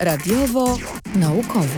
Radiowo, naukowo.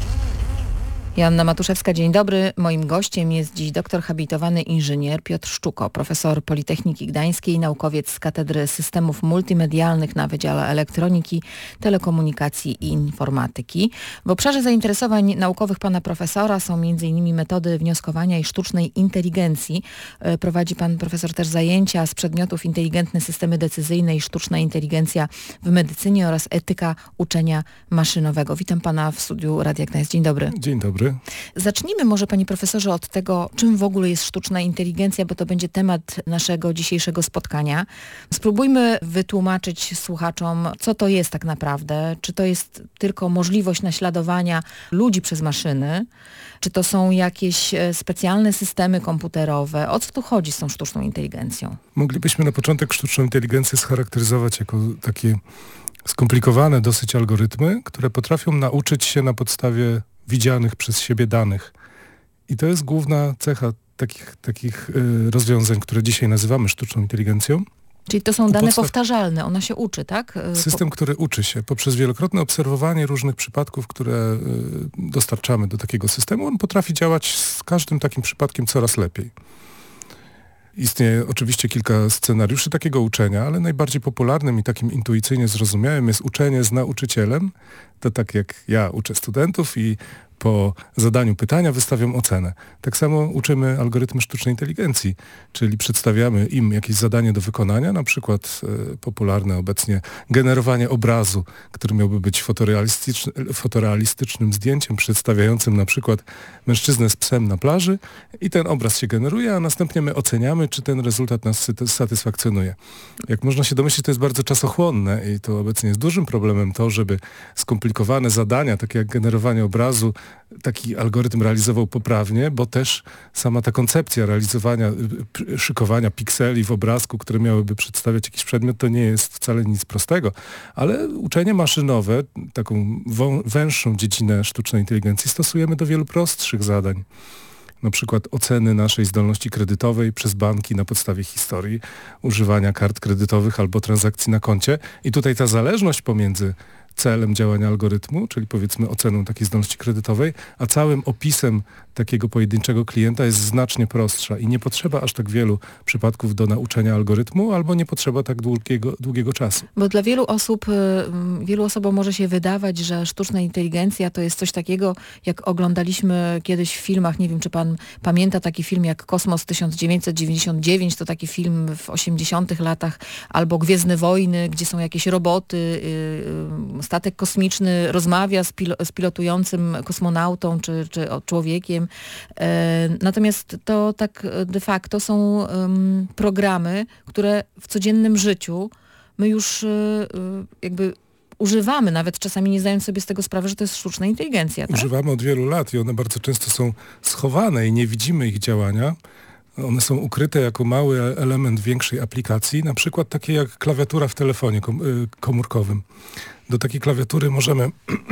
Joanna Matuszewska, dzień dobry. Moim gościem jest dziś doktor habilitowany inżynier Piotr Szczuko, profesor Politechniki Gdańskiej, naukowiec z Katedry Systemów Multimedialnych na Wydziale Elektroniki, Telekomunikacji i Informatyki. W obszarze zainteresowań naukowych pana profesora są m.in. metody wnioskowania i sztucznej inteligencji. Prowadzi pan profesor też zajęcia z przedmiotów inteligentne systemy decyzyjne i sztuczna inteligencja w medycynie oraz etyka uczenia maszynowego. Witam pana w studiu Radia Gdańsk. Dzień dobry. Dzień dobry. Zacznijmy może, panie profesorze, od tego, czym w ogóle jest sztuczna inteligencja, bo to będzie temat naszego dzisiejszego spotkania. Spróbujmy wytłumaczyć słuchaczom, co to jest tak naprawdę. Czy to jest tylko możliwość naśladowania ludzi przez maszyny? Czy to są jakieś specjalne systemy komputerowe? O co tu chodzi z tą sztuczną inteligencją? Moglibyśmy na początek sztuczną inteligencję scharakteryzować jako takie skomplikowane dosyć algorytmy, które potrafią nauczyć się na podstawie widzianych przez siebie danych. I to jest główna cecha takich rozwiązań, które dzisiaj nazywamy sztuczną inteligencją. Czyli to są dane powtarzalne, ona się uczy, tak? System, który uczy się poprzez wielokrotne obserwowanie różnych przypadków, które dostarczamy do takiego systemu, on potrafi działać z każdym takim przypadkiem coraz lepiej. Istnieje oczywiście kilka scenariuszy takiego uczenia, ale najbardziej popularnym i takim intuicyjnie zrozumiałym jest uczenie z nauczycielem. To tak jak ja uczę studentów i po zadaniu pytania wystawiam ocenę. Tak samo uczymy algorytmy sztucznej inteligencji, czyli przedstawiamy im jakieś zadanie do wykonania, na przykład popularne obecnie generowanie obrazu, który miałby być fotorealistycznym zdjęciem przedstawiającym na przykład mężczyznę z psem na plaży i ten obraz się generuje, a następnie my oceniamy, czy ten rezultat nas satysfakcjonuje. Jak można się domyślić, to jest bardzo czasochłonne i to obecnie jest dużym problemem to, żeby skomplikowane zadania, takie jak generowanie obrazu, taki algorytm realizował poprawnie, bo też sama ta koncepcja realizowania, szykowania pikseli w obrazku, które miałyby przedstawiać jakiś przedmiot, to nie jest wcale nic prostego. Ale uczenie maszynowe, taką węższą dziedzinę sztucznej inteligencji stosujemy do wielu prostszych zadań. Na przykład oceny naszej zdolności kredytowej przez banki na podstawie historii używania kart kredytowych albo transakcji na koncie. I tutaj ta zależność pomiędzy celem działania algorytmu, czyli powiedzmy oceną takiej zdolności kredytowej, a całym opisem takiego pojedynczego klienta jest znacznie prostsza i nie potrzeba aż tak wielu przypadków do nauczenia algorytmu, albo nie potrzeba tak długiego czasu. Bo dla wielu osobom może się wydawać, że sztuczna inteligencja to jest coś takiego, jak oglądaliśmy kiedyś w filmach, nie wiem, czy pan pamięta taki film jak Kosmos 1999, to taki film w 80-tych latach, albo Gwiezdne Wojny, gdzie są jakieś roboty, statek kosmiczny rozmawia z pilotującym kosmonautą czy człowiekiem. Natomiast to tak de facto są programy, które w codziennym życiu my już jakby używamy, nawet czasami nie zdając sobie z tego sprawy, że to jest sztuczna inteligencja. Tak? Używamy od wielu lat i one bardzo często są schowane i nie widzimy ich działania. One są ukryte jako mały element większej aplikacji, na przykład takie jak klawiatura w telefonie komórkowym. Do takiej klawiatury możemy,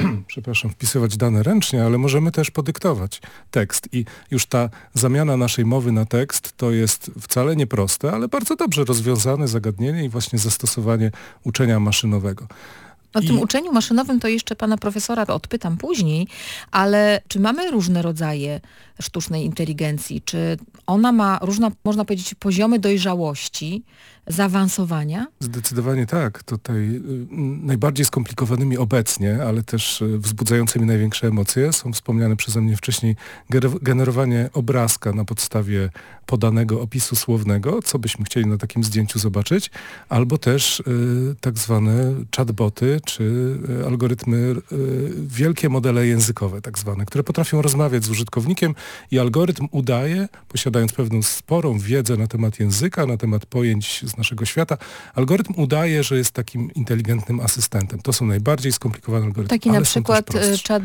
wpisywać dane ręcznie, ale możemy też podyktować tekst i już ta zamiana naszej mowy na tekst to jest wcale nieproste, ale bardzo dobrze rozwiązane zagadnienie i właśnie zastosowanie uczenia maszynowego. O tym uczeniu maszynowym to jeszcze pana profesora odpytam później, ale czy mamy różne rodzaje sztucznej inteligencji? Czy ona ma różne, można powiedzieć, poziomy dojrzałości, zaawansowania? Zdecydowanie tak. Tutaj najbardziej skomplikowanymi obecnie, ale też wzbudzającymi największe emocje są wspomniane przeze mnie wcześniej generowanie obrazka na podstawie podanego opisu słownego, co byśmy chcieli na takim zdjęciu zobaczyć, albo też tak zwane chatboty, czy algorytmy, wielkie modele językowe tak zwane, które potrafią rozmawiać z użytkownikiem i algorytm udaje, posiadając pewną sporą wiedzę na temat języka, na temat pojęć z naszego świata, algorytm udaje, że jest takim inteligentnym asystentem. To są najbardziej skomplikowane algorytmy. Taki na przykład chat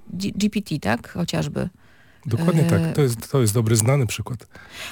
GPT, tak? Chociażby. Dokładnie tak. To jest dobry, znany przykład.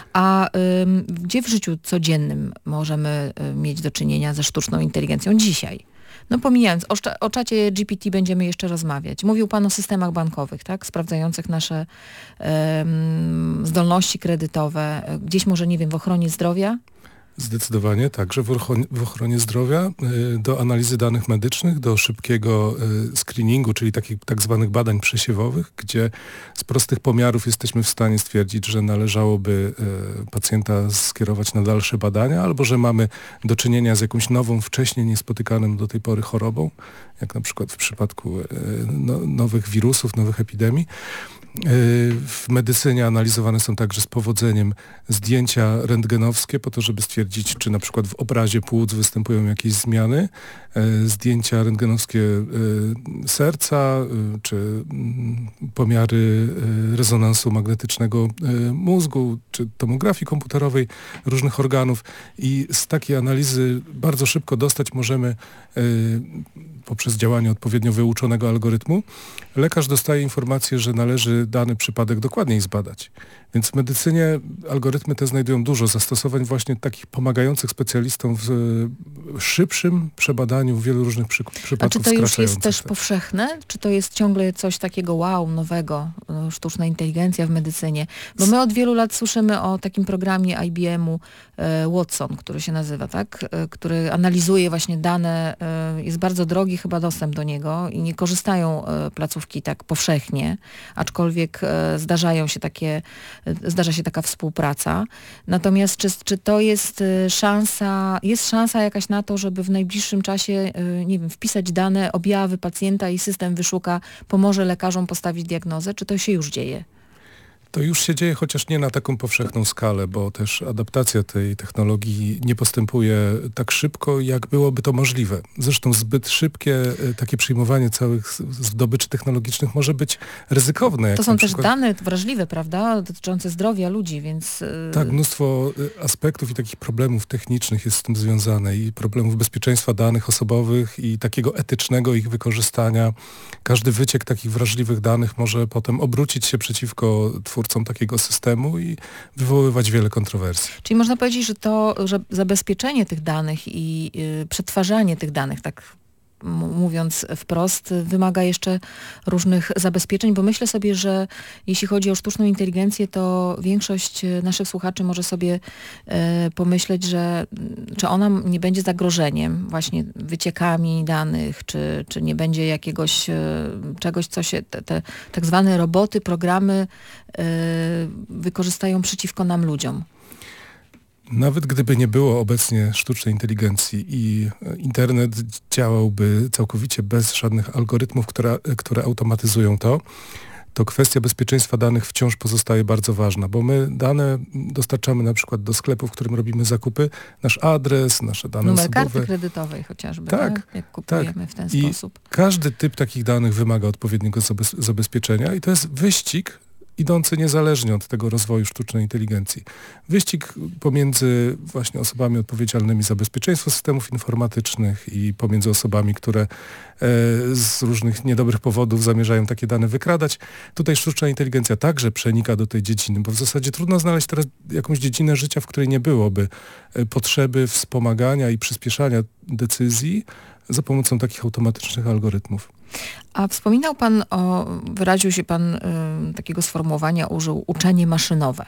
A gdzie w życiu codziennym możemy mieć do czynienia ze sztuczną inteligencją dzisiaj? No pomijając, o czacie GPT będziemy jeszcze rozmawiać. Mówił pan o systemach bankowych, tak? Sprawdzających nasze zdolności kredytowe. Gdzieś może, nie wiem, w ochronie zdrowia? Zdecydowanie, także w ochronie zdrowia, do analizy danych medycznych, do szybkiego screeningu, czyli takich tak zwanych badań przesiewowych, gdzie z prostych pomiarów jesteśmy w stanie stwierdzić, że należałoby pacjenta skierować na dalsze badania, albo że mamy do czynienia z jakąś nową, wcześniej niespotykaną do tej pory chorobą, jak na przykład w przypadku nowych wirusów, nowych epidemii. W medycynie analizowane są także z powodzeniem zdjęcia rentgenowskie po to, żeby stwierdzić, czy na przykład w obrazie płuc występują jakieś zmiany, zdjęcia rentgenowskie serca, czy pomiary rezonansu magnetycznego mózgu, czy tomografii komputerowej różnych organów i z takiej analizy bardzo szybko dostać możemy poprzez działanie odpowiednio wyuczonego algorytmu, lekarz dostaje informację, że należy dany przypadek dokładniej zbadać. Więc w medycynie algorytmy te znajdują dużo zastosowań właśnie takich pomagających specjalistom w szybszym przebadaniu wielu różnych przypadków skracających. A czy to już jest też tak. powszechne? Czy to jest ciągle coś takiego wow, nowego, sztuczna inteligencja w medycynie? Bo my od wielu lat słyszymy o takim programie IBM-u Watson, który się nazywa, tak? Który analizuje właśnie dane, jest bardzo drogi chyba dostęp do niego i nie korzystają placówki tak powszechnie, aczkolwiek zdarza się taka współpraca. Natomiast czy to jest szansa jakaś na to, żeby w najbliższym czasie, nie wiem, wpisać dane, objawy pacjenta i system wyszuka, pomoże lekarzom postawić diagnozę? Czy to się już dzieje? To już się dzieje, chociaż nie na taką powszechną skalę, bo też adaptacja tej technologii nie postępuje tak szybko, jak byłoby to możliwe. Zresztą zbyt szybkie takie przyjmowanie całych zdobyczy technologicznych może być ryzykowne. To są też dane wrażliwe, prawda, dotyczące zdrowia ludzi, więc... Tak, mnóstwo aspektów i takich problemów technicznych jest z tym związane i problemów bezpieczeństwa danych osobowych i takiego etycznego ich wykorzystania. Każdy wyciek takich wrażliwych danych może potem obrócić się przeciwko twórcom takiego systemu i wywoływać wiele kontrowersji. Czyli można powiedzieć, że zabezpieczenie tych danych i przetwarzanie tych danych, tak mówiąc wprost, wymaga jeszcze różnych zabezpieczeń, bo myślę sobie, że jeśli chodzi o sztuczną inteligencję, to większość naszych słuchaczy może sobie pomyśleć, że czy ona nie będzie zagrożeniem właśnie wyciekami danych, czy nie będzie jakiegoś czegoś, co się te tak zwane roboty, programy wykorzystają przeciwko nam ludziom. Nawet gdyby nie było obecnie sztucznej inteligencji i internet działałby całkowicie bez żadnych algorytmów, które automatyzują to kwestia bezpieczeństwa danych wciąż pozostaje bardzo ważna, bo my dane dostarczamy na przykład do sklepu, w którym robimy zakupy, nasz adres, nasze dane numer osobowe. Karty kredytowej chociażby, tak? Jak kupujemy w ten sposób. Każdy typ takich danych wymaga odpowiedniego zabezpieczenia i to jest wyścig idący niezależnie od tego rozwoju sztucznej inteligencji. Wyścig pomiędzy właśnie osobami odpowiedzialnymi za bezpieczeństwo systemów informatycznych i pomiędzy osobami, które z różnych niedobrych powodów zamierzają takie dane wykradać. Tutaj sztuczna inteligencja także przenika do tej dziedziny, bo w zasadzie trudno znaleźć teraz jakąś dziedzinę życia, w której nie byłoby potrzeby wspomagania i przyspieszania decyzji za pomocą takich automatycznych algorytmów. A wspominał Pan wyraził się Pan takiego sformułowania, użył uczenie maszynowe.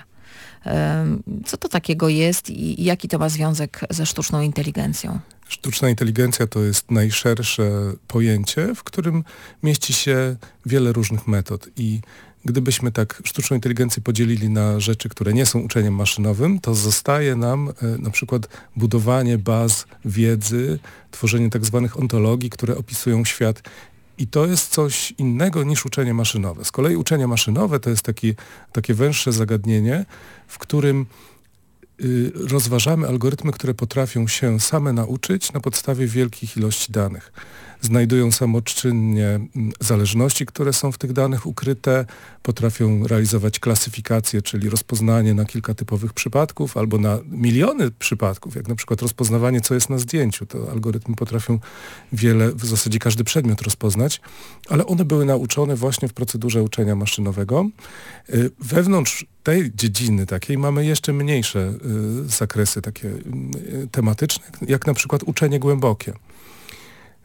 Co to takiego jest i jaki to ma związek ze sztuczną inteligencją? Sztuczna inteligencja to jest najszersze pojęcie, w którym mieści się wiele różnych metod i gdybyśmy tak sztuczną inteligencję podzielili na rzeczy, które nie są uczeniem maszynowym, to zostaje nam na przykład budowanie baz wiedzy, tworzenie tak zwanych ontologii, które opisują świat. I to jest coś innego niż uczenie maszynowe. Z kolei uczenie maszynowe to jest takie węższe zagadnienie, w którym rozważamy algorytmy, które potrafią się same nauczyć na podstawie wielkich ilości danych. Znajdują samoczynnie zależności, które są w tych danych ukryte, potrafią realizować klasyfikację, czyli rozpoznanie na kilka typowych przypadków albo na miliony przypadków, jak na przykład rozpoznawanie, co jest na zdjęciu. To algorytmy potrafią w zasadzie każdy przedmiot rozpoznać, ale one były nauczone właśnie w procedurze uczenia maszynowego. Wewnątrz tej dziedziny takiej mamy jeszcze mniejsze zakresy takie tematyczne, jak na przykład uczenie głębokie.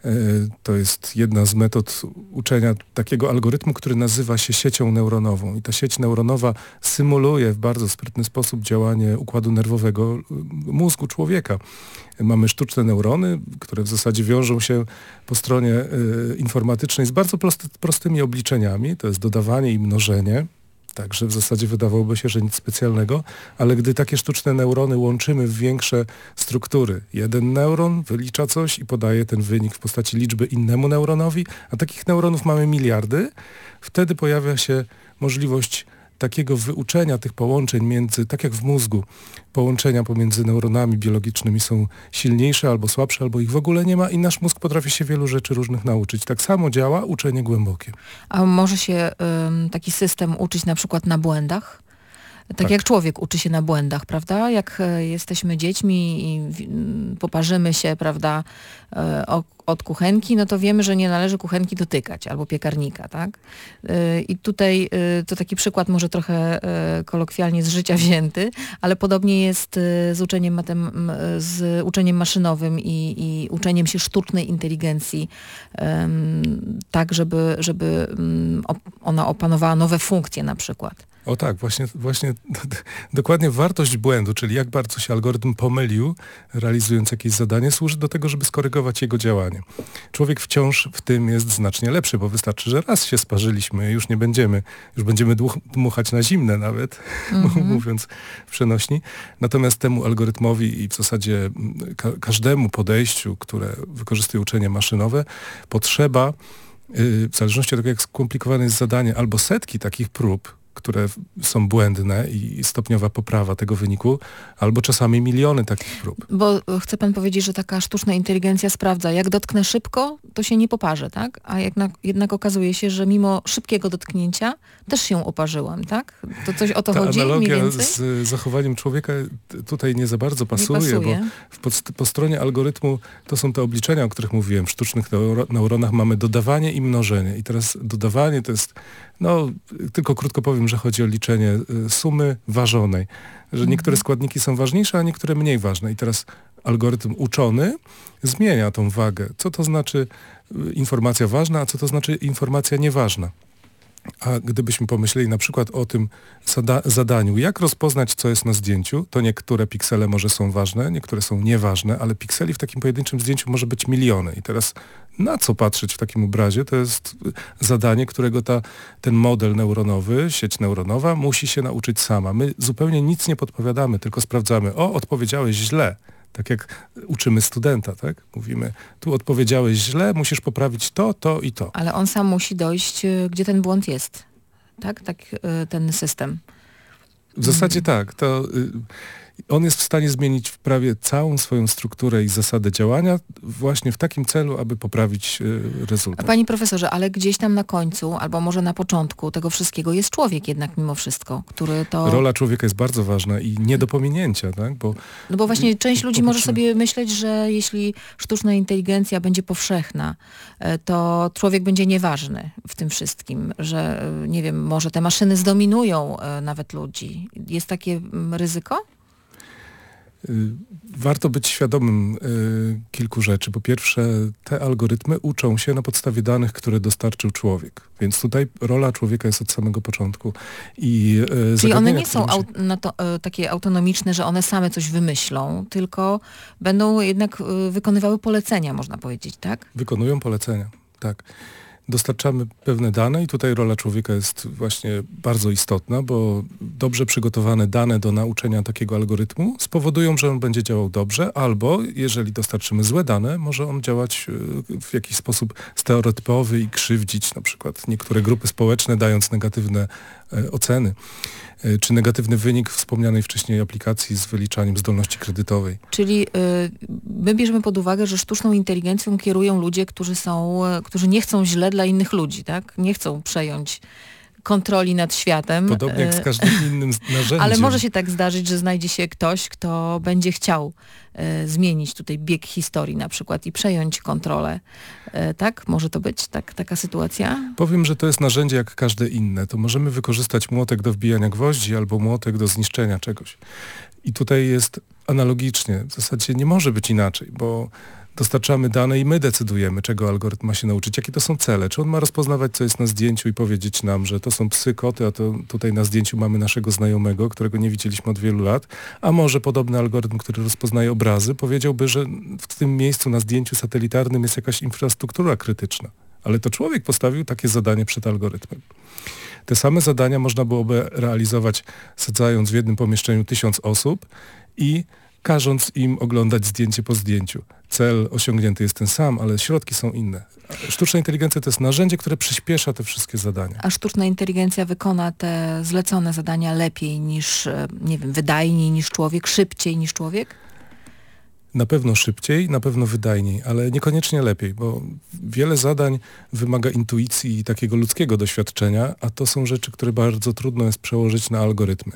To jest jedna z metod uczenia takiego algorytmu, który nazywa się siecią neuronową. I ta sieć neuronowa symuluje w bardzo sprytny sposób działanie układu nerwowego mózgu człowieka. Mamy sztuczne neurony, które w zasadzie wiążą się po stronie informatycznej z bardzo prostymi obliczeniami. To jest dodawanie i mnożenie. Także w zasadzie wydawałoby się, że nic specjalnego, ale gdy takie sztuczne neurony łączymy w większe struktury, jeden neuron wylicza coś i podaje ten wynik w postaci liczby innemu neuronowi, a takich neuronów mamy miliardy, wtedy pojawia się możliwość takiego wyuczenia tych połączeń między, tak jak w mózgu, połączenia pomiędzy neuronami biologicznymi są silniejsze albo słabsze, albo ich w ogóle nie ma i nasz mózg potrafi się wielu rzeczy różnych nauczyć. Tak samo działa uczenie głębokie. A może się taki system uczyć na przykład na błędach? Tak jak człowiek uczy się na błędach, prawda? Jak jesteśmy dziećmi i poparzymy się, prawda, od kuchenki, no to wiemy, że nie należy kuchenki dotykać albo piekarnika, tak? I tutaj to taki przykład może trochę kolokwialnie z życia wzięty, ale podobnie jest z uczeniem maszynowym i uczeniem się sztucznej inteligencji, tak, żeby ona opanowała nowe funkcje na przykład. O tak, właśnie dokładnie wartość błędu, czyli jak bardzo się algorytm pomylił, realizując jakieś zadanie, służy do tego, żeby skorygować jego działanie. Człowiek wciąż w tym jest znacznie lepszy, bo wystarczy, że raz się sparzyliśmy, już będziemy dmuchać na zimne nawet, mówiąc w przenośni. Natomiast temu algorytmowi i w zasadzie każdemu podejściu, które wykorzystuje uczenie maszynowe, potrzeba, w zależności od tego, jak skomplikowane jest zadanie, albo setki takich prób, które są błędne i stopniowa poprawa tego wyniku, albo czasami miliony takich prób. Bo chce pan powiedzieć, że taka sztuczna inteligencja sprawdza, jak dotknę szybko, to się nie poparzę, tak? A jednak okazuje się, że mimo szybkiego dotknięcia też się oparzyłem, tak? To coś o to chodzi mniej analogia więcej? z zachowaniem człowieka tutaj nie za bardzo pasuje, bo po stronie algorytmu to są te obliczenia, o których mówiłem. W sztucznych neuronach mamy dodawanie i mnożenie. I teraz dodawanie to jest, tylko krótko powiem, że chodzi o liczenie sumy ważonej. Że niektóre składniki są ważniejsze, a niektóre mniej ważne. I teraz algorytm uczony zmienia tą wagę. Co to znaczy informacja ważna, a co to znaczy informacja nieważna. A gdybyśmy pomyśleli na przykład o tym zadaniu, jak rozpoznać, co jest na zdjęciu, to niektóre piksele może są ważne, niektóre są nieważne, ale pikseli w takim pojedynczym zdjęciu może być miliony. I teraz na co patrzeć w takim obrazie? To jest zadanie, którego ten model neuronowy, sieć neuronowa musi się nauczyć sama. My zupełnie nic nie podpowiadamy, tylko sprawdzamy, odpowiedziałeś źle. Tak jak uczymy studenta, tak? Mówimy, tu odpowiedziałeś źle, musisz poprawić to i to. Ale on sam musi dojść, gdzie ten błąd jest, tak? Ten system. W zasadzie tak. On jest w stanie zmienić prawie całą swoją strukturę i zasadę działania właśnie w takim celu, aby poprawić rezultat. Panie profesorze, ale gdzieś tam na końcu, albo może na początku tego wszystkiego jest człowiek jednak mimo wszystko, który to... Rola człowieka jest bardzo ważna i nie do pominięcia, tak? Bo właśnie część ludzi może sobie myśleć, że jeśli sztuczna inteligencja będzie powszechna, to człowiek będzie nieważny w tym wszystkim, że nie wiem, może te maszyny zdominują nawet ludzi. Jest takie ryzyko? Warto być świadomym kilku rzeczy. Po pierwsze, te algorytmy uczą się na podstawie danych, które dostarczył człowiek. Więc tutaj rola człowieka jest od samego początku. Czyli one nie są takie autonomiczne, że one same coś wymyślą, tylko będą jednak wykonywały polecenia, można powiedzieć, tak? Wykonują polecenia, tak. Dostarczamy pewne dane i tutaj rola człowieka jest właśnie bardzo istotna, bo dobrze przygotowane dane do nauczenia takiego algorytmu spowodują, że on będzie działał dobrze, albo jeżeli dostarczymy złe dane, może on działać w jakiś sposób stereotypowy i krzywdzić na przykład niektóre grupy społeczne, dając negatywne oceny, czy negatywny wynik wspomnianej wcześniej aplikacji z wyliczaniem zdolności kredytowej. Czyli my bierzemy pod uwagę, że sztuczną inteligencją kierują ludzie, którzy nie chcą źle dla innych ludzi, tak? Nie chcą przejąć kontroli nad światem. Podobnie jak z każdym innym narzędziem. Ale może się tak zdarzyć, że znajdzie się ktoś, kto będzie chciał zmienić tutaj bieg historii na przykład i przejąć kontrolę. Tak? Może to być taka sytuacja? Powiem, że to jest narzędzie jak każde inne. To możemy wykorzystać młotek do wbijania gwoździ albo młotek do zniszczenia czegoś. I tutaj jest analogicznie. W zasadzie nie może być inaczej, bo dostarczamy dane i my decydujemy, czego algorytm ma się nauczyć, jakie to są cele. Czy on ma rozpoznawać, co jest na zdjęciu i powiedzieć nam, że to są psy, koty, a to tutaj na zdjęciu mamy naszego znajomego, którego nie widzieliśmy od wielu lat, a może podobny algorytm, który rozpoznaje obrazy, powiedziałby, że w tym miejscu na zdjęciu satelitarnym jest jakaś infrastruktura krytyczna. Ale to człowiek postawił takie zadanie przed algorytmem. Te same zadania można byłoby realizować, sadzając w jednym pomieszczeniu 1000 osób i każąc im oglądać zdjęcie po zdjęciu. Cel osiągnięty jest ten sam, ale środki są inne. Sztuczna inteligencja to jest narzędzie, które przyspiesza te wszystkie zadania. A sztuczna inteligencja wykona te zlecone zadania lepiej niż, nie wiem, wydajniej niż człowiek, szybciej niż człowiek? Na pewno szybciej, na pewno wydajniej, ale niekoniecznie lepiej, bo wiele zadań wymaga intuicji i takiego ludzkiego doświadczenia, a to są rzeczy, które bardzo trudno jest przełożyć na algorytmy.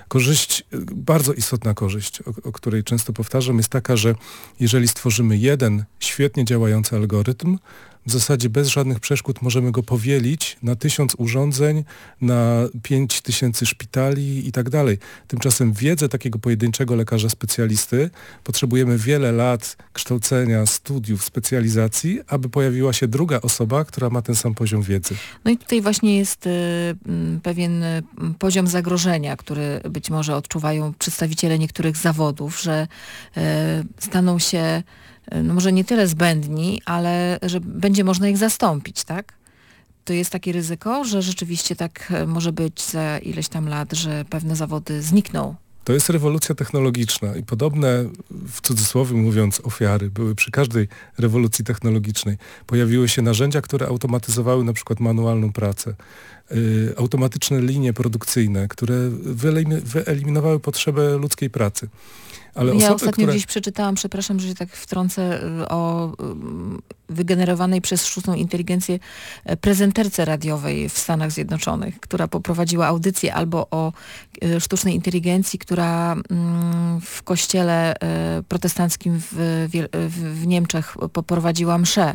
Bardzo istotna korzyść, o której często powtarzam, jest taka, że jeżeli stworzymy jeden świetnie działający algorytm, w zasadzie bez żadnych przeszkód możemy go powielić na 1000 urządzeń, na 5000 szpitali i tak dalej. Tymczasem wiedzę takiego pojedynczego lekarza specjalisty potrzebujemy wiele lat kształcenia, studiów, specjalizacji, aby pojawiła się druga osoba, która ma ten sam poziom wiedzy. No i tutaj właśnie jest pewien poziom zagrożenia, który być może odczuwają przedstawiciele niektórych zawodów, że staną się no może nie tyle zbędni, ale że będzie można ich zastąpić, tak? To jest takie ryzyko, że rzeczywiście tak może być za ileś tam lat, że pewne zawody znikną. To jest rewolucja technologiczna i podobne, w cudzysłowie mówiąc, ofiary były przy każdej rewolucji technologicznej. Pojawiły się narzędzia, które automatyzowały na przykład manualną pracę, automatyczne linie produkcyjne, które wyeliminowały potrzebę ludzkiej pracy. Ale ja ostatnio gdzieś przeczytałam, przepraszam, że się tak wtrącę, o wygenerowanej przez sztuczną inteligencję prezenterce radiowej w Stanach Zjednoczonych, która poprowadziła audycję, albo o sztucznej inteligencji, która w kościele protestanckim w Niemczech poprowadziła mszę.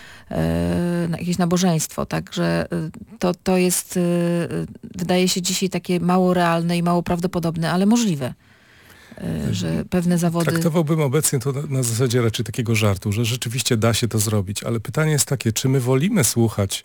Jakieś nabożeństwo, także to jest, wydaje się dzisiaj takie mało realne i mało prawdopodobne, ale możliwe. Że pewne zawody... Traktowałbym obecnie to na zasadzie raczej takiego żartu, że rzeczywiście da się to zrobić, ale pytanie jest takie, czy my wolimy słuchać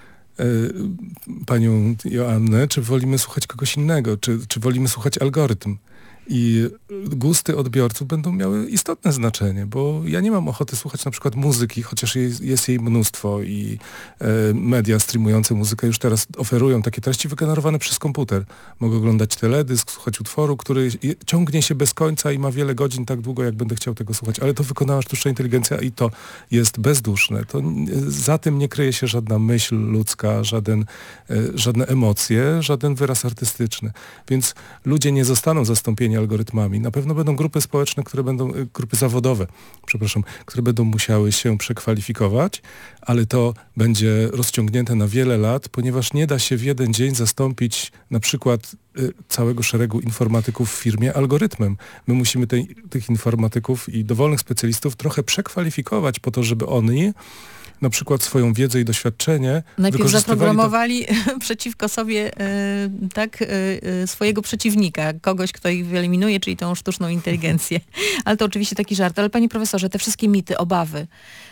panią Joannę, czy wolimy słuchać kogoś innego, czy wolimy słuchać algorytm? I gusty odbiorców będą miały istotne znaczenie, bo ja nie mam ochoty słuchać na przykład muzyki, chociaż jest jej mnóstwo i media streamujące muzykę już teraz oferują takie treści wygenerowane przez komputer. Mogę oglądać teledysk, słuchać utworu, który ciągnie się bez końca i ma wiele godzin, tak długo jak będę chciał tego słuchać, ale to wykonała sztuczna inteligencja i to jest bezduszne. To za tym nie kryje się żadna myśl ludzka, żadne emocje, żaden wyraz artystyczny. Więc ludzie nie zostaną zastąpieni algorytmami. Na pewno będą grupy społeczne, grupy zawodowe, które będą musiały się przekwalifikować, ale to będzie rozciągnięte na wiele lat, ponieważ nie da się w jeden dzień zastąpić na przykład całego szeregu informatyków w firmie algorytmem. My musimy tych informatyków i dowolnych specjalistów trochę przekwalifikować po to, żeby oni na przykład swoją wiedzę i doświadczenie najpierw zaprogramowali przeciwko sobie swojego przeciwnika, kogoś, kto ich wyeliminuje, czyli tą sztuczną inteligencję. Ale to oczywiście taki żart. Ale panie profesorze, te wszystkie mity, obawy,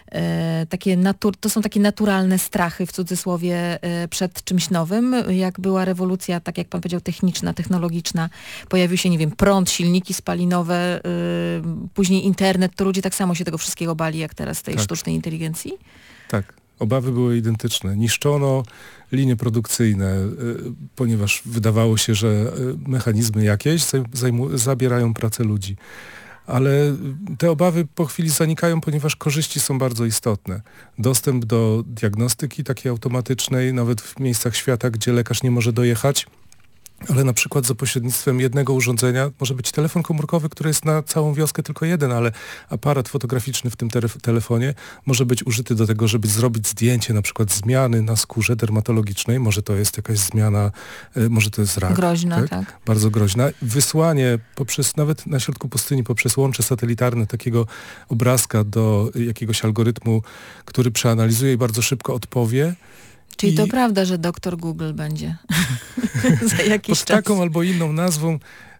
to są takie naturalne strachy, w cudzysłowie, przed czymś nowym. Jak była rewolucja, tak jak pan powiedział, techniczna, technologiczna, pojawił się, nie wiem, prąd, silniki spalinowe, później internet, to ludzie tak samo się tego wszystkiego bali, jak teraz tej sztucznej inteligencji? Tak, obawy były identyczne. Niszczono linie produkcyjne, ponieważ wydawało się, że mechanizmy jakieś zabierają pracę ludzi. Ale te obawy po chwili zanikają, ponieważ korzyści są bardzo istotne. Dostęp do diagnostyki takiej automatycznej, nawet w miejscach świata, gdzie lekarz nie może dojechać, ale na przykład za pośrednictwem jednego urządzenia może być telefon komórkowy, który jest na całą wioskę tylko jeden, ale aparat fotograficzny w tym telefonie może być użyty do tego, żeby zrobić zdjęcie na przykład zmiany na skórze dermatologicznej. Może to jest jakaś zmiana, może to jest rak. Groźna, tak. Bardzo groźna. Wysłanie nawet na środku pustyni poprzez łącze satelitarne takiego obrazka do jakiegoś algorytmu, który przeanalizuje i bardzo szybko odpowie. Czyli to prawda, że doktor Google będzie za jakiś pod czas. taką albo inną nazwą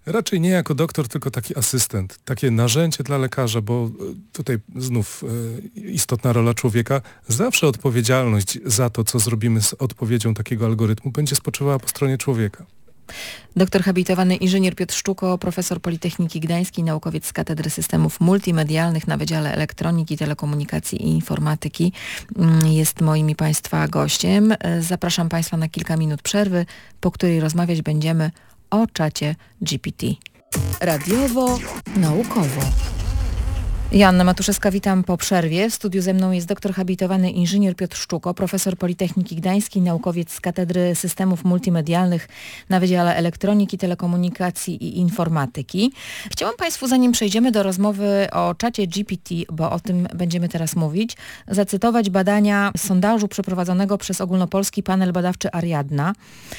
Raczej nie jako doktor, tylko taki asystent, takie narzędzie dla lekarza, bo tutaj znów istotna rola człowieka. Zawsze odpowiedzialność za to, co zrobimy z odpowiedzią takiego algorytmu, będzie spoczywała po stronie człowieka. Doktor habilitowany inżynier Piotr Szczuko, profesor Politechniki Gdańskiej, naukowiec z Katedry Systemów Multimedialnych na Wydziale Elektroniki, Telekomunikacji i Informatyki jest moim i Państwa gościem. Zapraszam Państwa na kilka minut przerwy, po której rozmawiać będziemy o czacie GPT. Radiowo, naukowo. Joanna Matuszewska, witam po przerwie. W studiu ze mną jest doktor habilitowany inżynier Piotr Szczuko, profesor Politechniki Gdańskiej, naukowiec z Katedry Systemów Multimedialnych na Wydziale Elektroniki, Telekomunikacji i Informatyki. Chciałam Państwu, zanim przejdziemy do rozmowy o czacie GPT, bo o tym będziemy teraz mówić, zacytować badania z sondażu przeprowadzonego przez ogólnopolski panel badawczy Ariadna.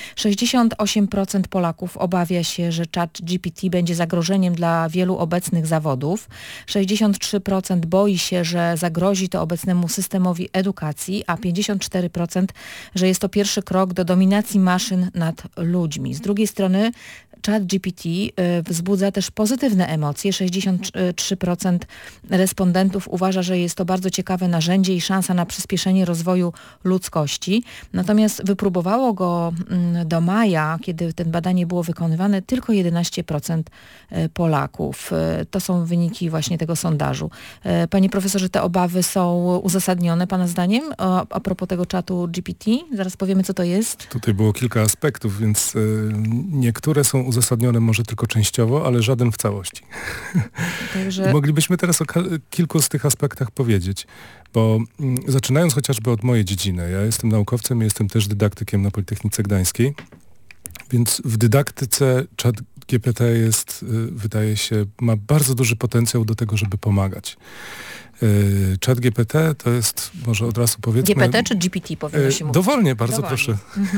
68% Polaków obawia się, że czat GPT będzie zagrożeniem dla wielu obecnych zawodów. 63% boi się, że zagrozi to obecnemu systemowi edukacji, a 54%, że jest to pierwszy krok do dominacji maszyn nad ludźmi. Z drugiej strony czat GPT wzbudza też pozytywne emocje. 63% respondentów uważa, że jest to bardzo ciekawe narzędzie i szansa na przyspieszenie rozwoju ludzkości. Natomiast wypróbowało go do maja, kiedy to badanie było wykonywane, tylko 11% Polaków. To są wyniki właśnie tego sondażu. Panie profesorze, te obawy są uzasadnione Pana zdaniem a propos tego czatu GPT? Zaraz powiemy, co to jest. Tutaj było kilka aspektów, więc niektóre są uzasadnione może tylko częściowo, ale żaden w całości. Także... Moglibyśmy teraz o kilku z tych aspektach powiedzieć, bo zaczynając chociażby od mojej dziedziny, ja jestem naukowcem, jestem też dydaktykiem na Politechnice Gdańskiej, więc w dydaktyce czat GPT jest, wydaje się, ma bardzo duży potencjał do tego, żeby pomagać. Czat GPT to jest, może od razu powiedzmy... GPT czy GPT powinno się mówić? Dowolnie, bardzo proszę.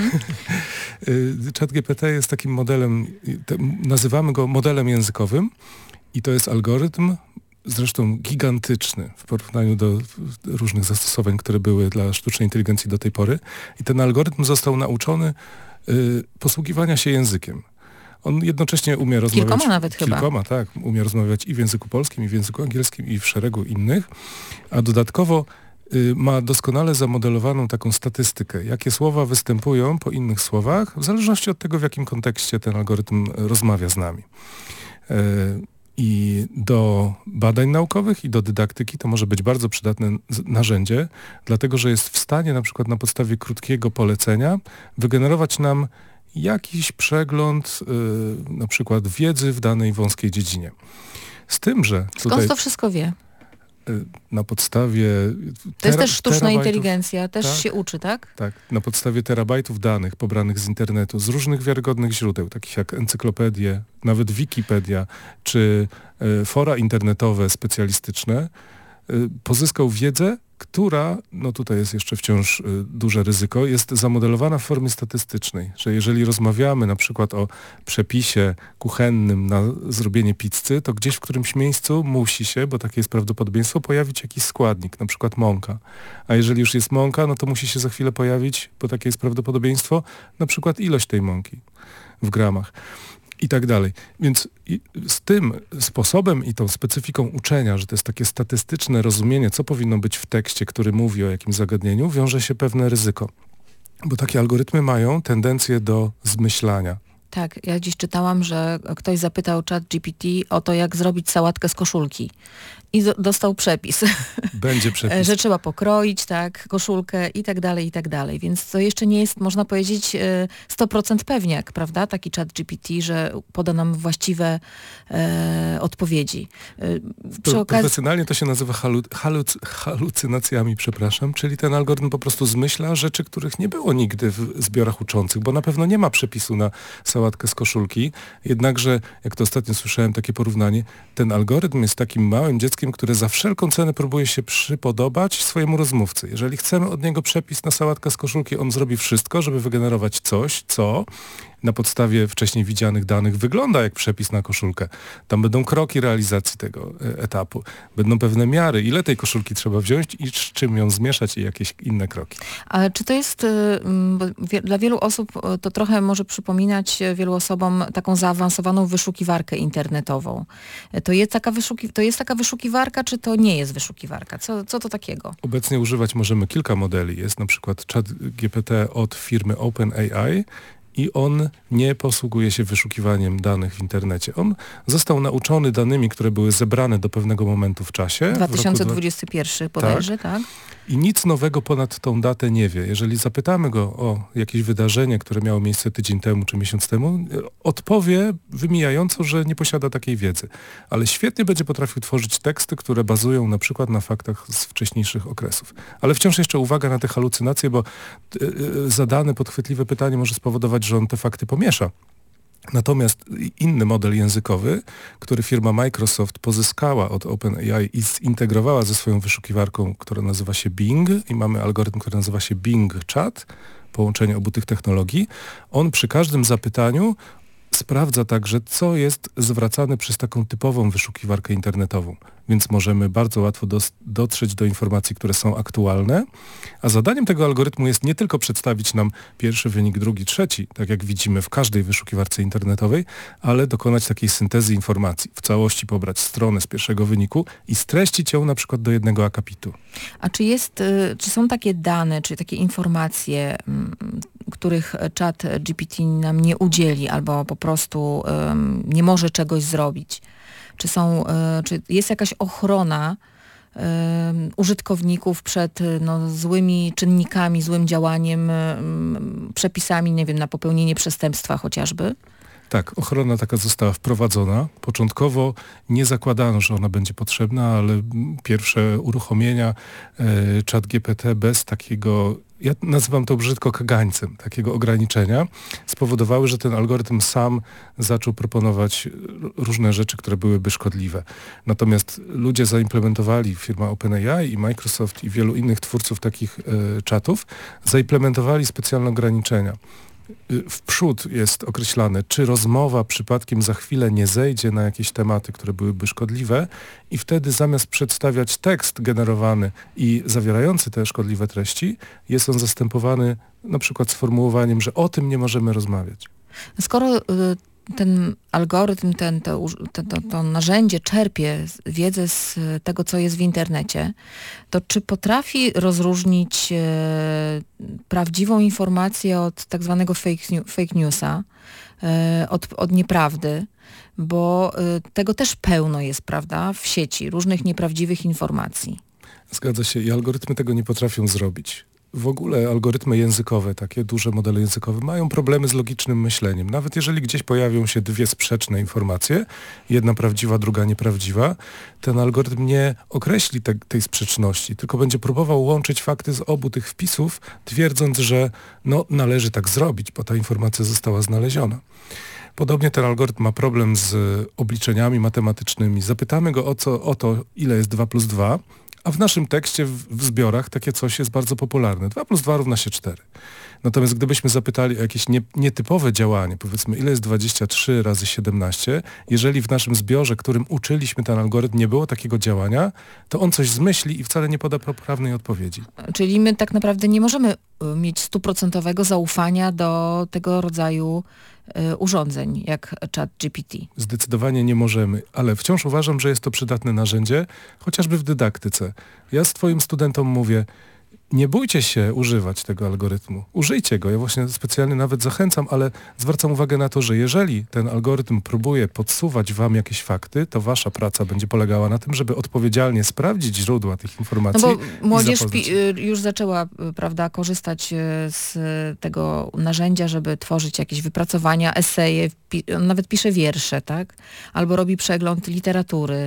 Czat GPT jest takim modelem, nazywamy go modelem językowym i to jest algorytm, zresztą gigantyczny w porównaniu do różnych zastosowań, które były dla sztucznej inteligencji do tej pory. I ten algorytm został nauczony posługiwania się językiem. On jednocześnie umie rozmawiać... Kilkoma nawet chyba. Kilkoma, tak. Umie rozmawiać i w języku polskim, i w języku angielskim, i w szeregu innych. A dodatkowo ma doskonale zamodelowaną taką statystykę, jakie słowa występują po innych słowach, w zależności od tego, w jakim kontekście ten algorytm rozmawia z nami. I do badań naukowych i do dydaktyki to może być bardzo przydatne narzędzie, dlatego że jest w stanie na przykład na podstawie krótkiego polecenia wygenerować nam jakiś przegląd na przykład wiedzy w danej wąskiej dziedzinie. Z tym, że tutaj... Skąd to wszystko wie? Na podstawie... To jest też sztuczna inteligencja, też tak, się uczy, tak? Tak, na podstawie terabajtów danych pobranych z internetu, z różnych wiarygodnych źródeł, takich jak encyklopedie, nawet Wikipedia, czy fora internetowe specjalistyczne, pozyskał wiedzę, która, no tutaj jest jeszcze wciąż duże ryzyko, jest zamodelowana w formie statystycznej, że jeżeli rozmawiamy na przykład o przepisie kuchennym na zrobienie pizzy, to gdzieś w którymś miejscu musi się, bo takie jest prawdopodobieństwo, pojawić jakiś składnik, na przykład mąka. A jeżeli już jest mąka, no to musi się za chwilę pojawić, bo takie jest prawdopodobieństwo, na przykład ilość tej mąki w gramach. I tak dalej. Więc z tym sposobem i tą specyfiką uczenia, że to jest takie statystyczne rozumienie, co powinno być w tekście, który mówi o jakimś zagadnieniu, wiąże się pewne ryzyko. Bo takie algorytmy mają tendencję do zmyślania. Tak, ja dziś czytałam, że ktoś zapytał czat GPT o to, jak zrobić sałatkę z koszulki. I dostał przepis. Będzie przepis. Że trzeba pokroić, tak, koszulkę i tak dalej, i tak dalej. Więc to jeszcze nie jest, można powiedzieć, 100% pewniak, prawda? Taki czat GPT, że poda nam właściwe odpowiedzi. Profesjonalnie to się nazywa halucynacjami, przepraszam, czyli ten algorytm po prostu zmyśla rzeczy, których nie było nigdy w zbiorach uczących, bo na pewno nie ma przepisu na sałatkę z koszulki. Jednakże, jak to ostatnio słyszałem, takie porównanie, ten algorytm jest takim małym dzieckiem, które za wszelką cenę próbuje się przypodobać swojemu rozmówcy. Jeżeli chcemy od niego przepis na sałatkę z koszulki, on zrobi wszystko, żeby wygenerować coś, co na podstawie wcześniej widzianych danych wygląda jak przepis na koszulkę. Tam będą kroki realizacji tego etapu. Będą pewne miary, ile tej koszulki trzeba wziąć i z czym ją zmieszać i jakieś inne kroki. Ale czy to jest, bo dla wielu osób to trochę może przypominać wielu osobom taką zaawansowaną wyszukiwarkę internetową. To jest taka wyszukiwarka, czy to nie jest wyszukiwarka? Co to takiego? Obecnie używać możemy kilka modeli. Jest na przykład ChatGPT od firmy OpenAI i on nie posługuje się wyszukiwaniem danych w internecie. On został nauczony danymi, które były zebrane do pewnego momentu w czasie. 2021 bodajże, tak? I nic nowego ponad tą datę nie wie. Jeżeli zapytamy go o jakieś wydarzenie, które miało miejsce tydzień temu czy miesiąc temu, odpowie wymijająco, że nie posiada takiej wiedzy. Ale świetnie będzie potrafił tworzyć teksty, które bazują na przykład na faktach z wcześniejszych okresów. Ale wciąż jeszcze uwaga na te halucynacje, bo zadane podchwytliwe pytanie może spowodować, że on te fakty pomiesza. Natomiast inny model językowy, który firma Microsoft pozyskała od OpenAI i zintegrowała ze swoją wyszukiwarką, która nazywa się Bing, i mamy algorytm, który nazywa się Bing Chat, połączenie obu tych technologii, on przy każdym zapytaniu sprawdza także, co jest zwracane przez taką typową wyszukiwarkę internetową. Więc możemy bardzo łatwo dotrzeć do informacji, które są aktualne, a zadaniem tego algorytmu jest nie tylko przedstawić nam pierwszy wynik, drugi, trzeci, tak jak widzimy w każdej wyszukiwarce internetowej, ale dokonać takiej syntezy informacji, w całości pobrać stronę z pierwszego wyniku i streścić ją na przykład do jednego akapitu. A czy są takie dane, czy takie informacje, których czat GPT nam nie udzieli albo po prostu nie może czegoś zrobić? Czy jest jakaś ochrona użytkowników przed złymi czynnikami, złym działaniem, przepisami, nie wiem, na popełnienie przestępstwa chociażby? Tak, ochrona taka została wprowadzona. Początkowo nie zakładano, że ona będzie potrzebna, ale pierwsze uruchomienia ChatGPT bez takiego, ja nazywam to brzydko kagańcem, takiego ograniczenia, spowodowały, że ten algorytm sam zaczął proponować różne rzeczy, które byłyby szkodliwe. Natomiast ludzie zaimplementowali, firma OpenAI i Microsoft i wielu innych twórców takich czatów, zaimplementowali specjalne ograniczenia. W przód jest określane, czy rozmowa przypadkiem za chwilę nie zejdzie na jakieś tematy, które byłyby szkodliwe, i wtedy zamiast przedstawiać tekst generowany i zawierający te szkodliwe treści, jest on zastępowany na przykład sformułowaniem, że o tym nie możemy rozmawiać. Skoro ten algorytm, to narzędzie czerpie wiedzę z tego, co jest w internecie, to czy potrafi rozróżnić prawdziwą informację od tak zwanego fake newsa, od nieprawdy, bo tego też pełno jest, prawda, w sieci, różnych nieprawdziwych informacji. Zgadza się, i algorytmy tego nie potrafią zrobić. W ogóle algorytmy językowe, takie duże modele językowe, mają problemy z logicznym myśleniem. Nawet jeżeli gdzieś pojawią się dwie sprzeczne informacje, jedna prawdziwa, druga nieprawdziwa, ten algorytm nie określi tej sprzeczności, tylko będzie próbował łączyć fakty z obu tych wpisów, twierdząc, że należy tak zrobić, bo ta informacja została znaleziona. Podobnie ten algorytm ma problem z obliczeniami matematycznymi. Zapytamy go o to, ile jest 2 plus 2, a w naszym tekście, w zbiorach, takie coś jest bardzo popularne. 2 plus 2 równa się 4. Natomiast gdybyśmy zapytali o jakieś nietypowe działanie, powiedzmy, ile jest 23 razy 17, jeżeli w naszym zbiorze, którym uczyliśmy ten algorytm, nie było takiego działania, to on coś zmyśli i wcale nie poda poprawnej odpowiedzi. Czyli my tak naprawdę nie możemy mieć 100% zaufania do tego rodzaju urządzeń, jak ChatGPT. Zdecydowanie nie możemy, ale wciąż uważam, że jest to przydatne narzędzie, chociażby w dydaktyce. Ja swoim studentom mówię, nie bójcie się używać tego algorytmu. Użyjcie go. Ja właśnie specjalnie nawet zachęcam, ale zwracam uwagę na to, że jeżeli ten algorytm próbuje podsuwać wam jakieś fakty, to wasza praca będzie polegała na tym, żeby odpowiedzialnie sprawdzić źródła tych informacji. No bo młodzież już zaczęła, prawda, korzystać z tego narzędzia, żeby tworzyć jakieś wypracowania, eseje, on nawet pisze wiersze, tak? Albo robi przegląd literatury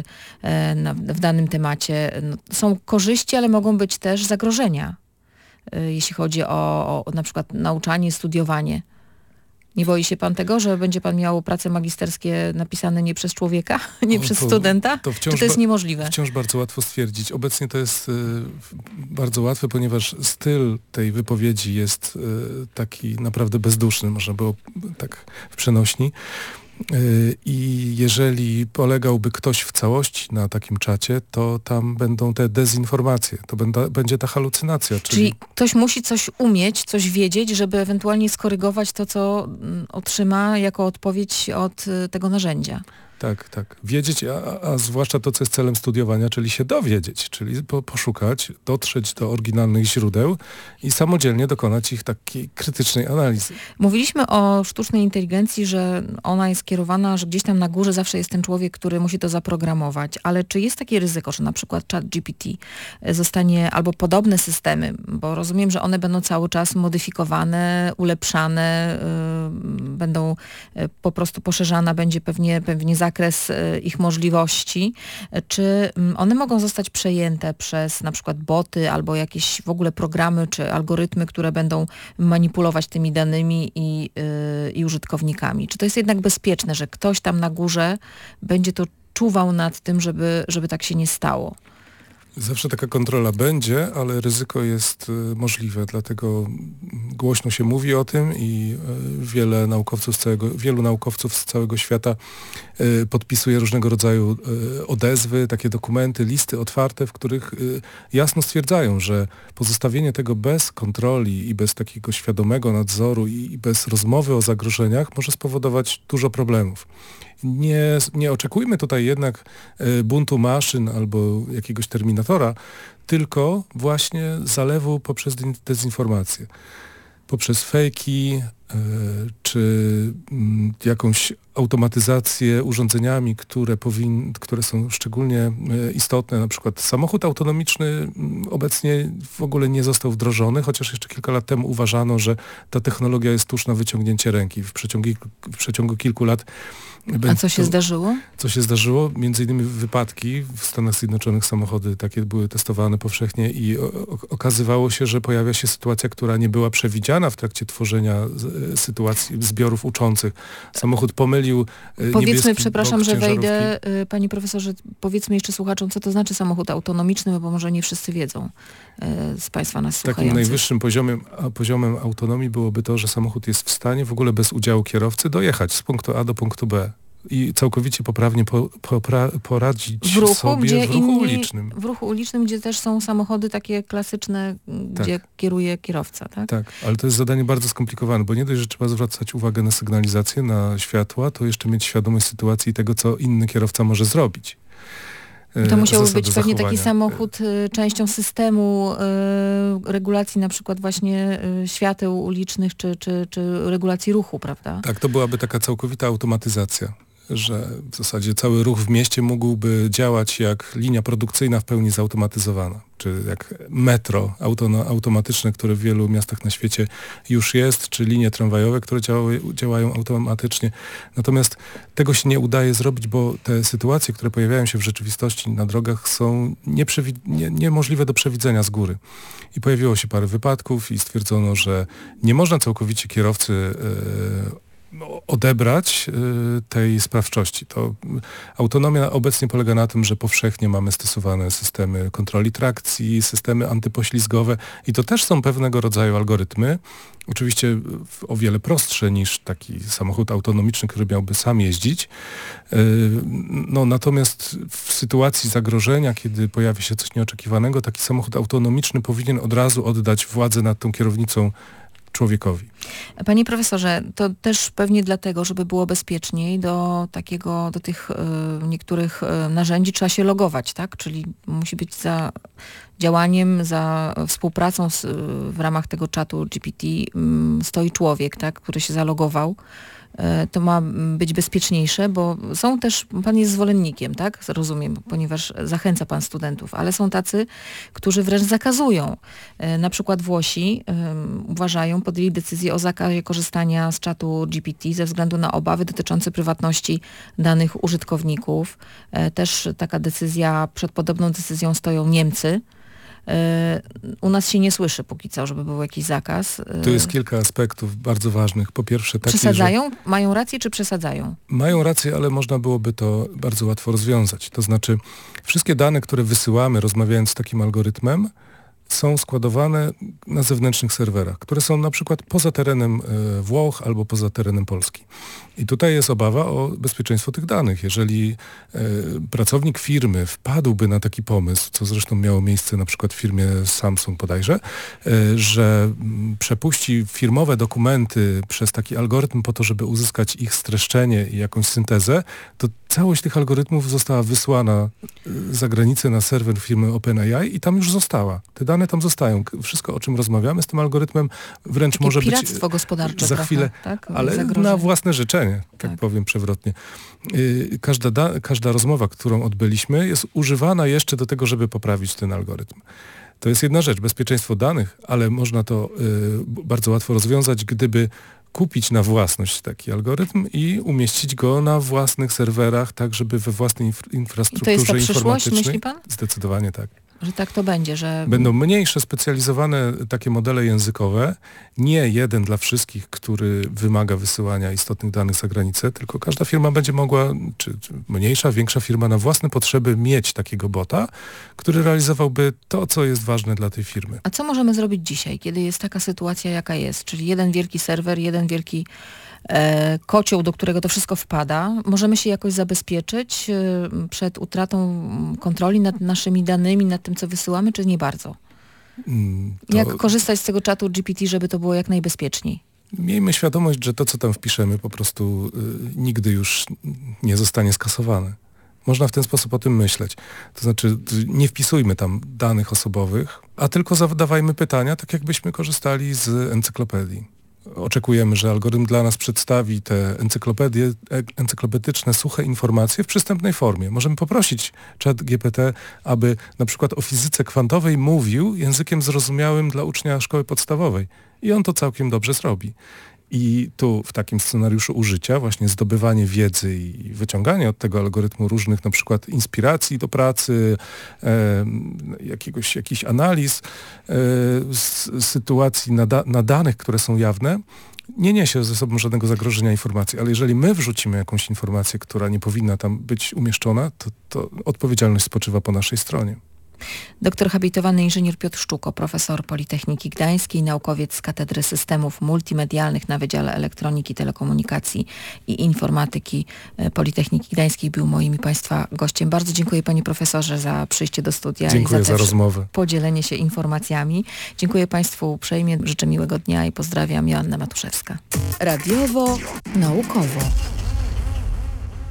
w danym temacie. Są korzyści, ale mogą być też zagrożenia, jeśli chodzi o na przykład nauczanie, studiowanie. Nie boi się pan tego, że będzie pan miał prace magisterskie napisane nie przez człowieka, nie przez studenta? Czy to jest niemożliwe? Wciąż bardzo łatwo stwierdzić. Obecnie to jest bardzo łatwe, ponieważ styl tej wypowiedzi jest taki naprawdę bezduszny, można było tak w przenośni. I jeżeli polegałby ktoś w całości na takim czacie, to tam będą te dezinformacje, to będzie ta halucynacja. Czyli ktoś musi coś umieć, coś wiedzieć, żeby ewentualnie skorygować to, co otrzyma jako odpowiedź od tego narzędzia. Tak. Wiedzieć, a zwłaszcza to, co jest celem studiowania, czyli się dowiedzieć, czyli poszukać, dotrzeć do oryginalnych źródeł i samodzielnie dokonać ich takiej krytycznej analizy. Mówiliśmy o sztucznej inteligencji, że ona jest kierowana, że gdzieś tam na górze zawsze jest ten człowiek, który musi to zaprogramować, ale czy jest takie ryzyko, że na przykład ChatGPT zostanie, albo podobne systemy, bo rozumiem, że one będą cały czas modyfikowane, ulepszane, będą po prostu poszerzana, będzie pewnie zakres ich możliwości. Czy one mogą zostać przejęte przez na przykład boty albo jakieś w ogóle programy czy algorytmy, które będą manipulować tymi danymi i użytkownikami? Czy to jest jednak bezpieczne, że ktoś tam na górze będzie to czuwał nad tym, żeby tak się nie stało? Zawsze taka kontrola będzie, ale ryzyko jest możliwe, dlatego głośno się mówi o tym i wielu naukowców z całego świata podpisuje różnego rodzaju odezwy, takie dokumenty, listy otwarte, w których jasno stwierdzają, że pozostawienie tego bez kontroli i bez takiego świadomego nadzoru i bez rozmowy o zagrożeniach może spowodować dużo problemów. Nie oczekujmy tutaj jednak buntu maszyn albo jakiegoś terminatora, tylko właśnie zalewu poprzez dezinformację, poprzez fejki czy jakąś automatyzację urządzeniami, które są szczególnie istotne. Na przykład samochód autonomiczny obecnie w ogóle nie został wdrożony, chociaż jeszcze kilka lat temu uważano, że ta technologia jest tuż na wyciągnięcie ręki. W przeciągu kilku lat. A co się zdarzyło? Co się zdarzyło? Między innymi wypadki. W Stanach Zjednoczonych samochody takie były testowane powszechnie i okazywało się, że pojawia się sytuacja, która nie była przewidziana w trakcie tworzenia sytuacji zbiorów uczących. Samochód pomylił Powiedzmy, przepraszam, że ciężarówki. wejdę, panie profesorze, powiedzmy jeszcze słuchaczom, co to znaczy samochód autonomiczny, bo może nie wszyscy wiedzą z państwa nas słuchających. Takim najwyższym poziomem autonomii byłoby to, że samochód jest w stanie w ogóle bez udziału kierowcy dojechać z punktu A do punktu B i całkowicie poprawnie poradzić sobie w ruchu ulicznym. W ruchu ulicznym, gdzie też są samochody takie klasyczne, gdzie kieruje kierowca, tak? Tak, ale to jest zadanie bardzo skomplikowane, bo nie dość, że trzeba zwracać uwagę na sygnalizację, na światła, to jeszcze mieć świadomość sytuacji i tego, co inny kierowca może zrobić. To musiałby być pewnie taki samochód częścią systemu regulacji na przykład właśnie świateł ulicznych czy regulacji ruchu, prawda? Tak, to byłaby taka całkowita automatyzacja, że w zasadzie cały ruch w mieście mógłby działać jak linia produkcyjna w pełni zautomatyzowana, czy jak metro automatyczne, które w wielu miastach na świecie już jest, czy linie tramwajowe, które działają automatycznie. Natomiast tego się nie udaje zrobić, bo te sytuacje, które pojawiają się w rzeczywistości na drogach, są niemożliwe do przewidzenia z góry. I pojawiło się parę wypadków i stwierdzono, że nie można całkowicie kierowcy odebrać tej sprawczości. To autonomia obecnie polega na tym, że powszechnie mamy stosowane systemy kontroli trakcji, systemy antypoślizgowe i to też są pewnego rodzaju algorytmy, oczywiście o wiele prostsze niż taki samochód autonomiczny, który miałby sam jeździć. Natomiast w sytuacji zagrożenia, kiedy pojawi się coś nieoczekiwanego, taki samochód autonomiczny powinien od razu oddać władzę nad tą kierownicą człowiekowi. Panie profesorze, to też pewnie dlatego, żeby było bezpieczniej, do tych niektórych narzędzi trzeba się logować, tak? Czyli musi być za działaniem, za współpracą w ramach tego czatu GPT stoi człowiek, tak? Który się zalogował. To ma być bezpieczniejsze, bo są też, pan jest zwolennikiem, tak? Rozumiem, ponieważ zachęca pan studentów, ale są tacy, którzy wręcz zakazują. Na przykład Włosi podjęli decyzję o zakazie korzystania z czatu GPT ze względu na obawy dotyczące prywatności danych użytkowników. Też taka decyzja, przed podobną decyzją stoją Niemcy. U nas się nie słyszy póki co, żeby był jakiś zakaz. Tu jest kilka aspektów bardzo ważnych. Po pierwsze taki, przesadzają? Mają rację czy przesadzają? Mają rację, ale można byłoby to bardzo łatwo rozwiązać. To znaczy wszystkie dane, które wysyłamy rozmawiając z takim algorytmem, powinny być dostępne dla każdego użytkownika. To znaczy, jeżeli ktoś chce są składowane na zewnętrznych serwerach, które są na przykład poza terenem Włoch albo poza terenem Polski. I tutaj jest obawa o bezpieczeństwo tych danych. Jeżeli pracownik firmy wpadłby na taki pomysł, co zresztą miało miejsce na przykład w firmie Samsung bodajże, że przepuści firmowe dokumenty przez taki algorytm po to, żeby uzyskać ich streszczenie i jakąś syntezę, to całość tych algorytmów została wysłana za granicę na serwer firmy OpenAI i tam już została. Te dane tam zostają. Wszystko, o czym rozmawiamy z tym algorytmem, wręcz takie może być piractwo gospodarcze za trochę, chwilę, tak? ale Zagrożenie. na własne życzenie, tak powiem przewrotnie. Każda rozmowa, którą odbyliśmy, jest używana jeszcze do tego, żeby poprawić ten algorytm. To jest jedna rzecz, bezpieczeństwo danych, ale można to bardzo łatwo rozwiązać, gdyby kupić na własność taki algorytm i umieścić go na własnych serwerach, tak żeby we własnej infrastrukturze I to jest ta przyszłość, informatycznej. myśli pan? Zdecydowanie tak. Że tak to będzie, że... Będą mniejsze, specjalizowane takie modele językowe, nie jeden dla wszystkich, który wymaga wysyłania istotnych danych za granicę, tylko każda firma będzie mogła, czy mniejsza, większa firma na własne potrzeby mieć takiego bota, który realizowałby to, co jest ważne dla tej firmy. A co możemy zrobić dzisiaj, kiedy jest taka sytuacja, jaka jest? Czyli jeden wielki serwer, jeden wielki kocioł, do którego to wszystko wpada. Możemy się jakoś zabezpieczyć przed utratą kontroli nad naszymi danymi, nad tym, co wysyłamy, czy nie bardzo? Jak korzystać z tego czatu GPT, żeby to było jak najbezpieczniej? Miejmy świadomość, że to, co tam wpiszemy, po prostu nigdy już nie zostanie skasowane. Można w ten sposób o tym myśleć. To znaczy nie wpisujmy tam danych osobowych, a tylko zadawajmy pytania, tak jakbyśmy korzystali z encyklopedii. Oczekujemy, że algorytm dla nas przedstawi te encyklopedyczne, suche informacje w przystępnej formie. Możemy poprosić ChatGPT, aby na przykład o fizyce kwantowej mówił językiem zrozumiałym dla ucznia szkoły podstawowej. I on to całkiem dobrze zrobi. I tu w takim scenariuszu użycia właśnie zdobywanie wiedzy i wyciąganie od tego algorytmu różnych na przykład inspiracji do pracy, jakichś analiz, sytuacji na danych, które są jawne, nie niesie ze sobą żadnego zagrożenia informacji, ale jeżeli my wrzucimy jakąś informację, która nie powinna tam być umieszczona, to odpowiedzialność spoczywa po naszej stronie. Doktor habilitowany inżynier Piotr Szczuko, profesor Politechniki Gdańskiej, naukowiec z Katedry Systemów Multimedialnych na Wydziale Elektroniki, Telekomunikacji i Informatyki Politechniki Gdańskiej był moim i Państwa gościem. Bardzo dziękuję Panie Profesorze za przyjście do studia. Dziękuję i za rozmowę. Podzielenie się informacjami. Dziękuję Państwu uprzejmie, życzę miłego dnia i pozdrawiam, Joanna Matuszewska. Radiowo, naukowo.